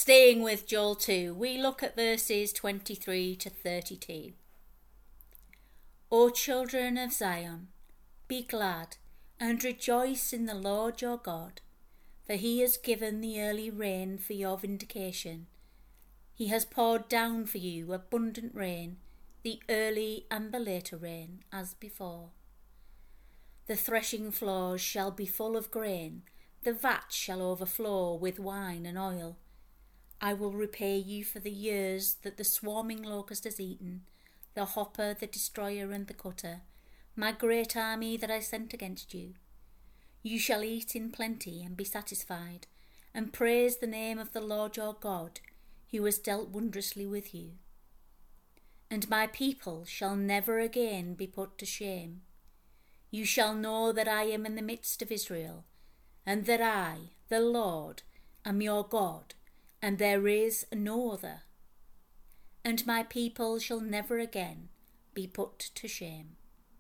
Staying with Joel 2, we look at verses 23 to 32. O children of Zion, be glad and rejoice in the Lord your God, for he has given the early rain for your vindication. He has poured down for you abundant rain, the early and the later rain, as before. The threshing floors shall be full of grain, the vats shall overflow with wine and oil. I will repay you for the years that the swarming locust has eaten, the hopper, the destroyer, and the cutter, my great army that I sent against you. You shall eat in plenty and be satisfied, and praise the name of the Lord your God, who has dealt wondrously with you. And my people shall never again be put to shame. You shall know that I am in the midst of Israel, and that I, the Lord, am your God, and there is no other. And my people shall never again be put to shame.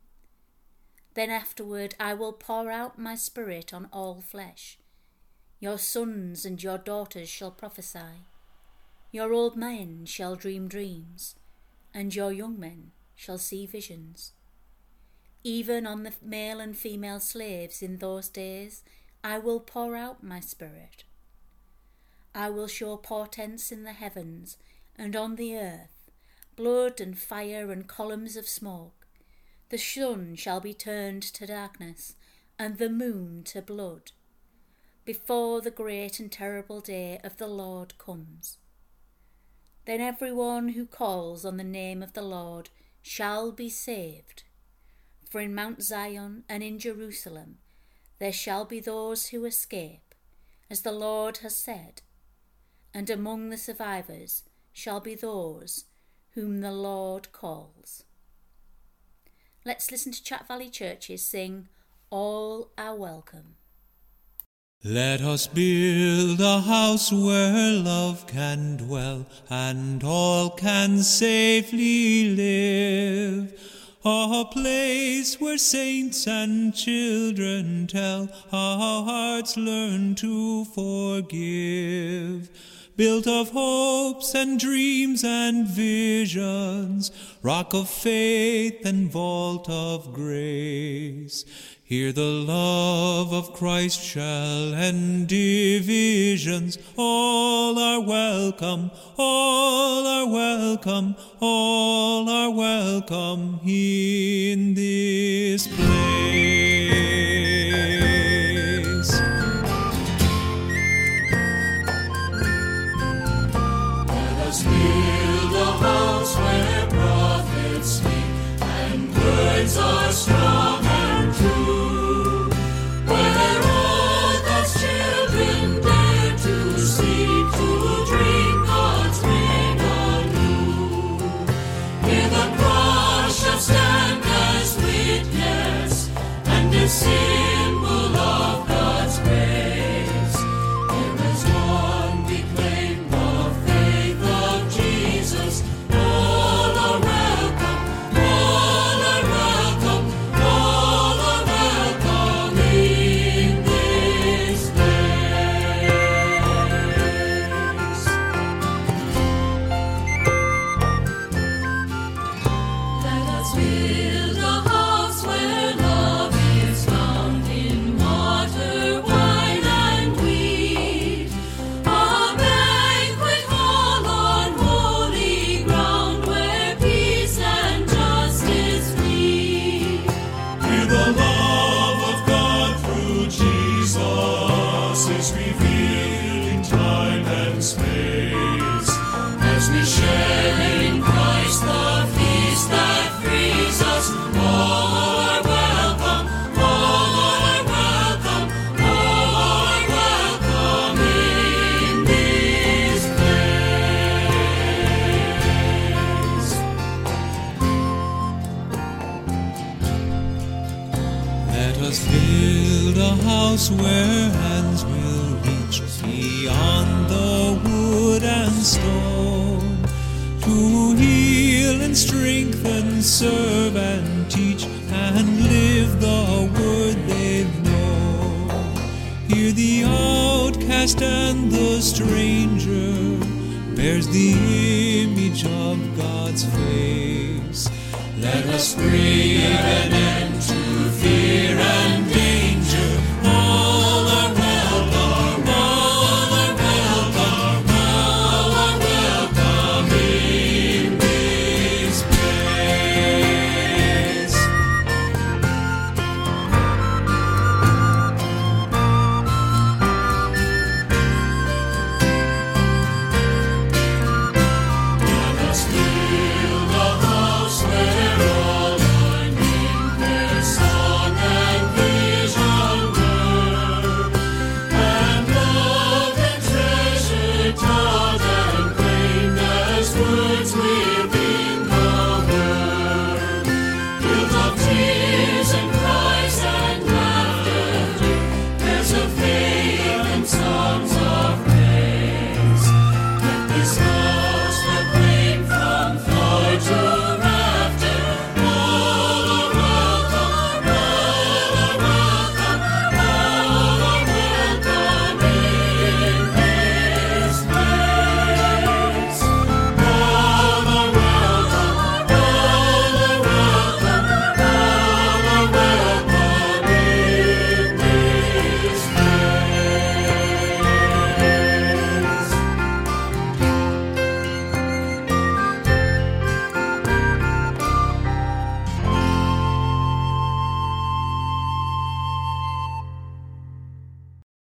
Then afterward I will pour out my spirit on all flesh. Your sons and your daughters shall prophesy. Your old men shall dream dreams, and your young men shall see visions. Even on the male and female slaves in those days I will pour out my spirit. I will show portents in the heavens and on the earth, blood and fire and columns of smoke. The sun shall be turned to darkness and the moon to blood, before the great and terrible day of the Lord comes. Then everyone who calls on the name of the Lord shall be saved. For in Mount Zion and in Jerusalem there shall be those who escape, as the Lord has said, and among the survivors shall be those whom the Lord calls. Let's listen to Chat Valley Churches sing All Are Welcome. Let us build a house where love can dwell and all can safely live. A place where saints and children tell how hearts learn to forgive. Built of hopes and dreams and visions, rock of faith and vault of grace. Here the love of Christ shall end divisions. All are welcome, all are welcome, all are welcome in this place. Let us build a house where prophets speak and words are strong and true. Symbol of God's grace. Here is one we claim the faith of Jesus. All are welcome, all are welcome, all are welcome in this place. Let us build a house where love is found in water, wine, and wheat. A banquet hall on holy ground where peace and justice meet. Here the love of God through Jesus is revealed in time and space. As we share in Christ the feast that frees us, all are welcome, all are welcome, all are welcome in this place. Let us build a house where hands will reach beyond the wood and stone, to heal and strengthen, serve and teach, and live the word they've known. Hear the outcast and the stranger, bears the image of God's face. Let us bring an end to fear and